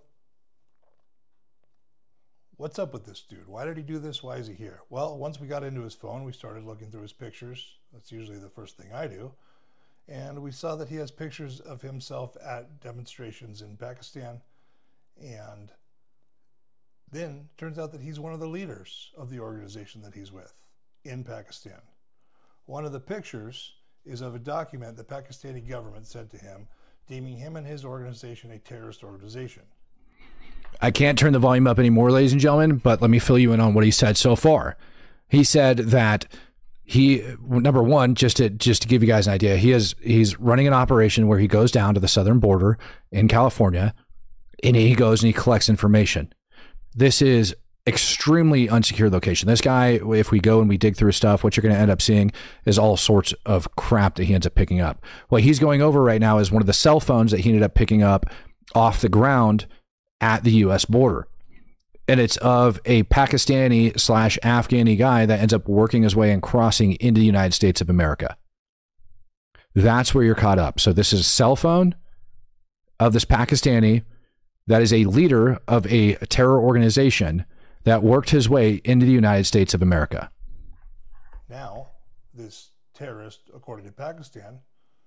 what's up with this dude? Why did he do this? Why is he here? Well, once we got into his phone, we started looking through his pictures. That's usually the first thing I do. And we saw that he has pictures of himself at demonstrations in Pakistan. And then it turns out that he's one of the leaders of the organization that he's with in Pakistan. One of the pictures is of a document the Pakistani government sent to him, deeming him and his organization a terrorist organization. I can't turn the volume up anymore, ladies and gentlemen, but let me fill you in on what he said so far. He said that he, number one, just to just to give you guys an idea, he is he's running an operation where he goes down to the southern border in California, and he goes and he collects information. This is extremely unsecure location. This guy, if we go and we dig through his stuff, what you're going to end up seeing is all sorts of crap that he ends up picking up. What he's going over right now is one of the cell phones that he ended up picking up off the ground at the U S border. And it's of a Pakistani slash Afghani guy that ends up working his way and crossing into the United States of America. That's where you're caught up. So this is a cell phone of this Pakistani that is a leader of a terror organization that worked his way into the United States of America. Now, this terrorist, according to Pakistan,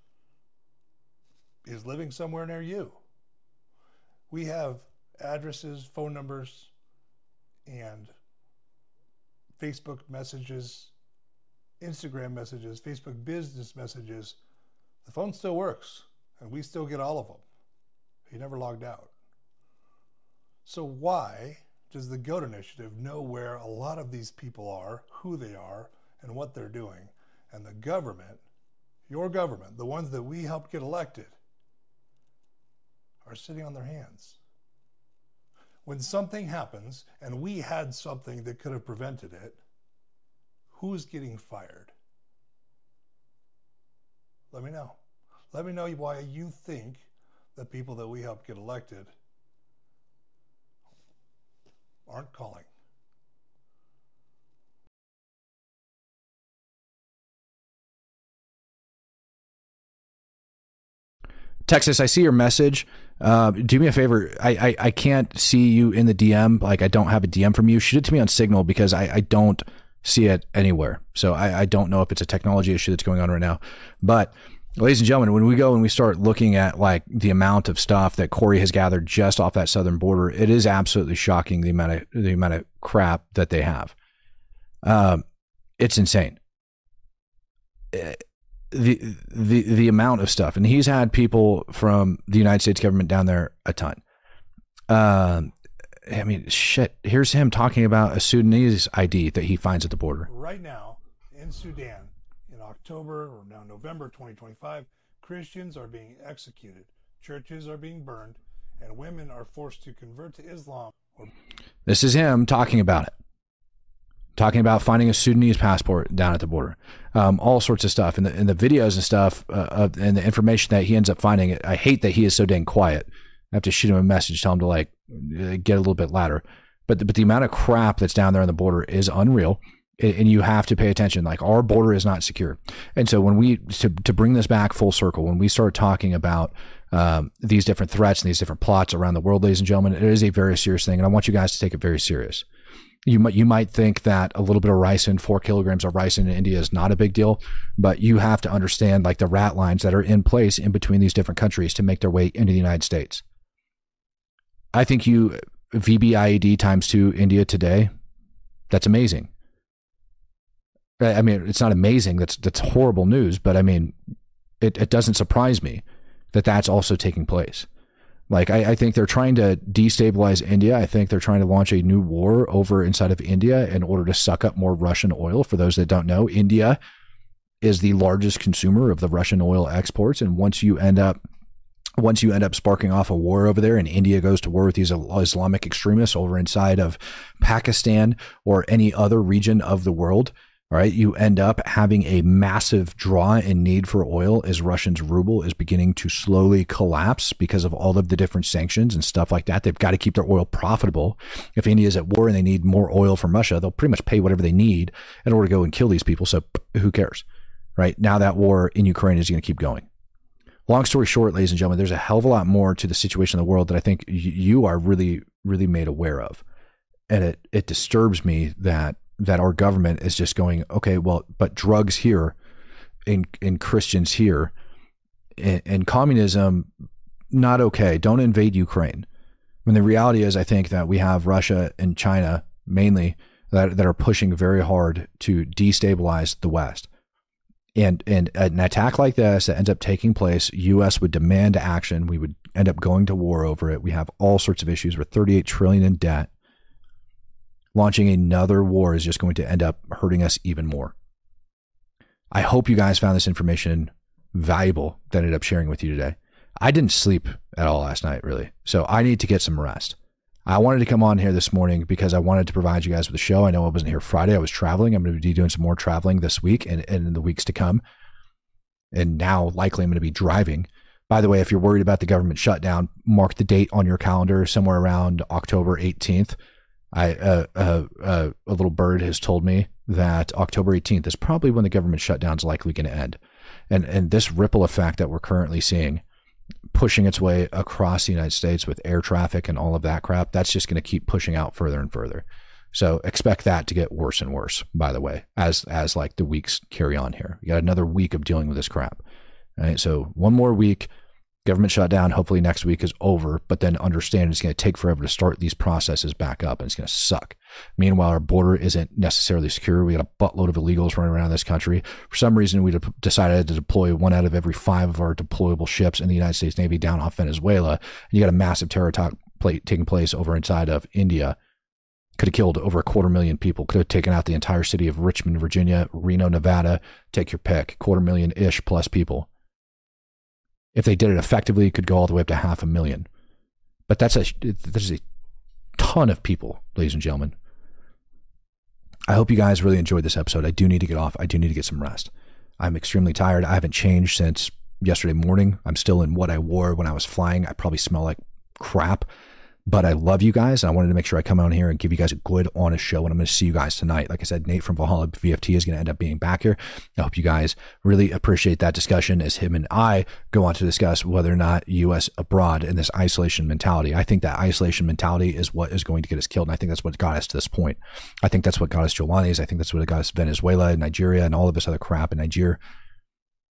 is living somewhere near you. We have addresses, phone numbers, and Facebook messages, Instagram messages, Facebook business messages. The phone still works, and we still get all of them. He never logged out. So why does the GOAT Initiative know where a lot of these people are, who they are, and what they're doing? And the government, your government, the ones that we helped get elected, are sitting on their hands. When something happens, and we had something that could have prevented it, who's getting fired? Let me know. Let me know why you think the people that we helped get elected aren't calling. Texas, I see your message. Uh, do me a favor. I, I I can't see you in the D M. Like, I don't have a D M from you. Shoot it to me on Signal because I, I don't see it anywhere. So I, I don't know if it's a technology issue that's going on right now. But Ladies and gentlemen, when we go and we start looking at like the amount of stuff that Corey has gathered just off that southern border, it is absolutely shocking the amount of the amount of crap that they have. Um, it's insane. Uh, the the the amount of stuff, and he's had people from the United States government down there a ton. Um, I mean, shit. Here's him talking about a Sudanese I D that he finds at the border. Right now in Sudan, in October or now November twenty twenty-five, Christians are being executed, churches are being burned, and women are forced to convert to Islam. Or- this is him talking about it. Talking about finding a Sudanese passport down at the border, um, all sorts of stuff, and the, and the videos and stuff, uh, of, and the information that he ends up finding. I hate that he is so dang quiet. I have to shoot him a message, tell him to like get a little bit louder. But the, but the amount of crap that's down there on the border is unreal, and you have to pay attention. Like, our border is not secure, and so when we to to bring this back full circle, when we start talking about um, these different threats and these different plots around the world, ladies and gentlemen, it is a very serious thing, and I want you guys to take it very serious. You might you might think that a little bit of ricin, four kilograms of ricin in India is not a big deal, but you have to understand like the rat lines that are in place in between these different countries to make their way into the United States. I think you V B I E D times two India today, that's amazing. I mean, it's not amazing. That's that's horrible news, but I mean, it, it doesn't surprise me that that's also taking place. Like, I, I think they're trying to destabilize India. I think they're trying to launch a new war over inside of India in order to suck up more Russian oil. For those that don't know, India is the largest consumer of the Russian oil exports. And once you end up, once you end up sparking off a war over there, and India goes to war with these Islamic extremists over inside of Pakistan or any other region of the world, all right, you end up having a massive draw and need for oil as Russia's ruble is beginning to slowly collapse because of all of the different sanctions and stuff like that. They've got to keep their oil profitable. If India is at war and they need more oil from Russia, they'll pretty much pay whatever they need in order to go and kill these people. So who cares, right? Now that war in Ukraine is going to keep going. Long story short, ladies and gentlemen, there's a hell of a lot more to the situation in the world that I think you are really, really made aware of. And it, it disturbs me that that our government is just going, okay, well, but drugs here and, and Christians here and, and communism, not okay. Don't invade Ukraine. When the reality is, I think that we have Russia and China mainly that, that are pushing very hard to destabilize the West. And, and an attack like this that ends up taking place, U S would demand action. We would end up going to war over it. We have all sorts of issues. We're thirty-eight trillion dollars in debt. Launching another war is just going to end up hurting us even more. I hope you guys found this information valuable that I ended up sharing with you today. I didn't sleep at all last night, really. So I need to get some rest. I wanted to come on here this morning because I wanted to provide you guys with a show. I know I wasn't here Friday. I was traveling. I'm going to be doing some more traveling this week and, and in the weeks to come. And now likely I'm going to be driving. By the way, if you're worried about the government shutdown, mark the date on your calendar somewhere around October eighteenth. I uh, uh, uh, a little bird has told me that October eighteenth is probably when the government shutdown is likely going to end. And and this ripple effect that we're currently seeing pushing its way across the United States with air traffic and all of that crap, that's just going to keep pushing out further and further. So expect that to get worse and worse, by the way, as as like the weeks carry on here. We got another week of dealing with this crap. All right, so one more week. Government shutdown, hopefully next week is over, but then understand it's going to take forever to start these processes back up, and it's going to suck. Meanwhile, our border isn't necessarily secure. We got a buttload of illegals running around this country. For some reason, we de- decided to deploy one out of every five of our deployable ships in the United States Navy down off Venezuela, and you got a massive terror talk play- taking place over inside of India. Could have killed over a quarter million people. Could have taken out the entire city of Richmond, Virginia, Reno, Nevada. Take your pick. Quarter million-ish plus people. If they did it effectively, it could go all the way up to half a million. But that's a there's a ton of people, ladies and gentlemen. I hope you guys really enjoyed this episode. I do need to get off. I do need to get some rest. I'm extremely tired. I haven't changed since yesterday morning. I'm still in what I wore when I was flying. I probably smell like crap. But I love you guys, and I wanted to make sure I come on here and give you guys a good, honest show, and I'm going to see you guys tonight. Like I said, Nate from Valhalla V F T is going to end up being back here. I hope you guys really appreciate that discussion as him and I go on to discuss whether or not U S abroad and this isolation mentality. I think that isolation mentality is what is going to get us killed, and I think that's what got us to this point. I think that's what got us Jolanis. I think that's what got us Venezuela and Nigeria and all of this other crap in Nigeria.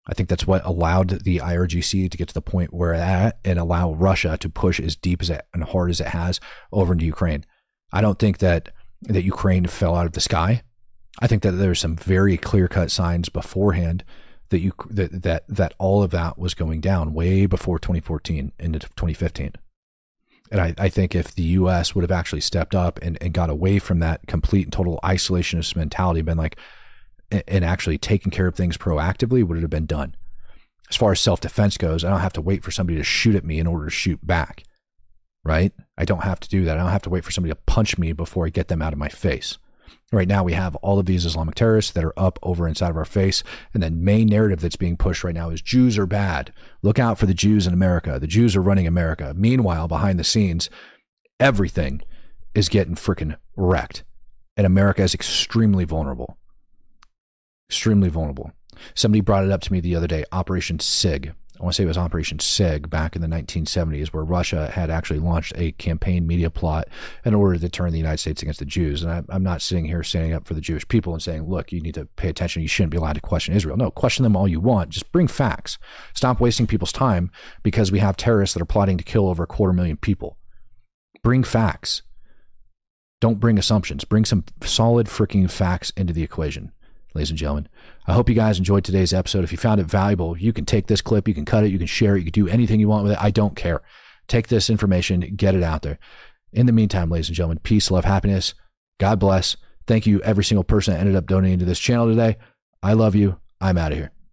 I think that's what allowed the I R G C to get to the point where it's at and allow Russia to push as deep as it and hard as it has over into Ukraine. I don't think that that Ukraine fell out of the sky. I think that there's some very clear-cut signs beforehand that you that that that all of that was going down way before twenty fourteen into twenty fifteen. And I, I think if the U S would have actually stepped up and, and got away from that complete and total isolationist mentality, been like, and actually taking care of things proactively, would it have been done? As far as self-defense goes, I don't have to wait for somebody to shoot at me in order to shoot back, right? I don't have to do that. I don't have to wait for somebody to punch me before I get them out of my face. Right now, we have all of these Islamic terrorists that are up over inside of our face. And the main narrative that's being pushed right now is Jews are bad. Look out for the Jews in America. The Jews are running America. Meanwhile, behind the scenes, everything is getting freaking wrecked. And America is extremely vulnerable. Extremely vulnerable. Somebody brought it up to me the other day, Operation SIG. I want to say it was Operation SIG back in the nineteen seventies, where Russia had actually launched a campaign media plot in order to turn the United States against the Jews. And I, I'm not sitting here standing up for the Jewish people and saying, look, you need to pay attention. You shouldn't be allowed to question Israel. No, question them all you want. Just bring facts. Stop wasting people's time because we have terrorists that are plotting to kill over a quarter million people. Bring facts. Don't bring assumptions. Bring some solid freaking facts into the equation. Ladies and gentlemen, I hope you guys enjoyed today's episode. If you found it valuable, you can take this clip, you can cut it, you can share it, you can do anything you want with it. I don't care. Take this information, get it out there. In the meantime, ladies and gentlemen, peace, love, happiness. God bless. Thank you, every single person that ended up donating to this channel today. I love you. I'm out of here.